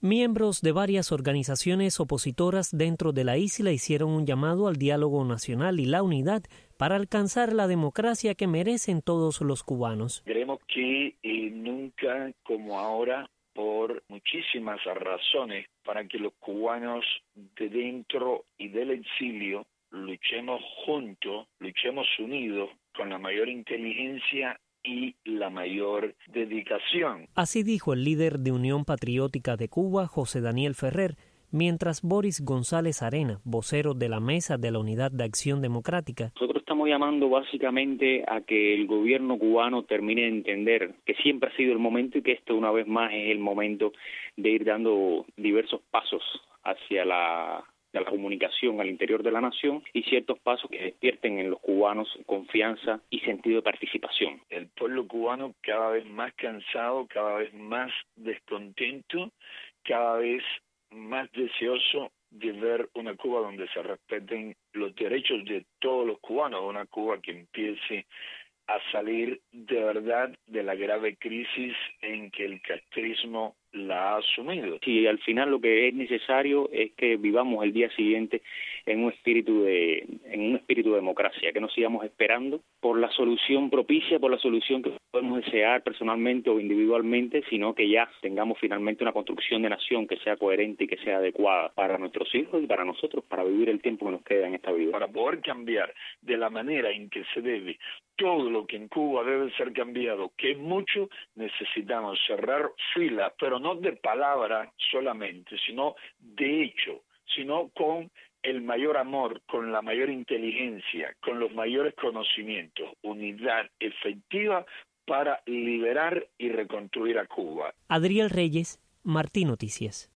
Miembros de varias organizaciones opositoras dentro de la isla hicieron un llamado al diálogo nacional y la unidad para alcanzar la democracia que merecen todos los cubanos. Creemos que nunca como ahora, por muchísimas razones, para que los cubanos de dentro y del exilio luchemos juntos, luchemos unidos, con la mayor inteligencia y la mayor dedicación. Así dijo el líder de Unión Patriótica de Cuba, José Daniel Ferrer, mientras Boris González Arena, vocero de la Mesa de la Unidad de Acción Democrática. Nosotros estamos llamando básicamente a que el gobierno cubano termine de entender que siempre ha sido el momento y que esto una vez más es el momento de ir dando diversos pasos hacia la comunicación al interior de la nación y ciertos pasos que despierten en los cubanos confianza y sentido de participación. El pueblo cubano cada vez más cansado, cada vez más descontento, cada vez más deseoso de ver una Cuba donde se respeten los derechos de todos los cubanos, una Cuba que empiece a salir de verdad de la grave crisis en que el castrismo la ha asumido. Sí, al final lo que es necesario es que vivamos el día siguiente en un espíritu de democracia, que no sigamos esperando por la solución propicia, por la solución que podemos desear personalmente o individualmente, sino que ya tengamos finalmente una construcción de nación que sea coherente y que sea adecuada para nuestros hijos y para nosotros, para vivir el tiempo que nos queda en esta vida. Para poder cambiar de la manera en que se debe todo lo que en Cuba debe ser cambiado, que es mucho, necesitamos cerrar filas, pero no de palabra solamente, sino de hecho, sino con el mayor amor, con la mayor inteligencia, con los mayores conocimientos, unidad efectiva para liberar y reconstruir a Cuba. Adriel Reyes, Martí Noticias.